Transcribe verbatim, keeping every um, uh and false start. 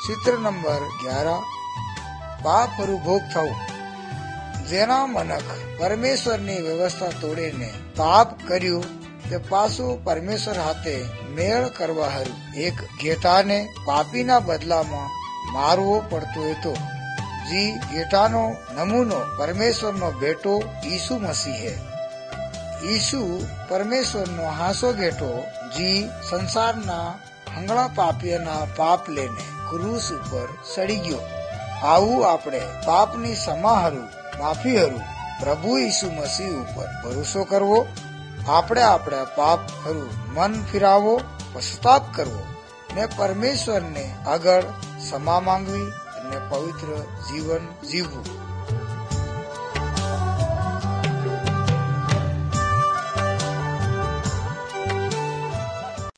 ચિત્ર નંબર ગ્યારહ પાપ ભોગ થવું. જેના મનખ પરમેશ્વરની વ્યવસ્થા તોડીને પાપ કર્યું તે પાછું પરમેશ્વર હાથે મેળ કરવા હારું એક ઘેટાને પાપીના બદલામાં મારવો પડતો હતો. જી ઘેટાનો નમૂનો પરમેશ્વરનો બેટો ઈસુ મસીહ હે. ઈસુ પરમેશ્વરનો હાસો ઘેટો જી સંસારના હંગળા પાપીઓના પાપ લઈને ક્રૂસ ઉપર સડી ગયો. આવું આપણે પાપની ક્ષમા હારું માફી હારું પ્રભુ ઈસુ મસીહ ઉપર ભરોસો કરવો. આપણે આપણે પાપ હારું મન ફિરાવો, પશ્ચાતાપ કરવો ને પરમેશ્વરને આગળ ક્ષમા માંગવી અને પવિત્ર જીવન જીવવું.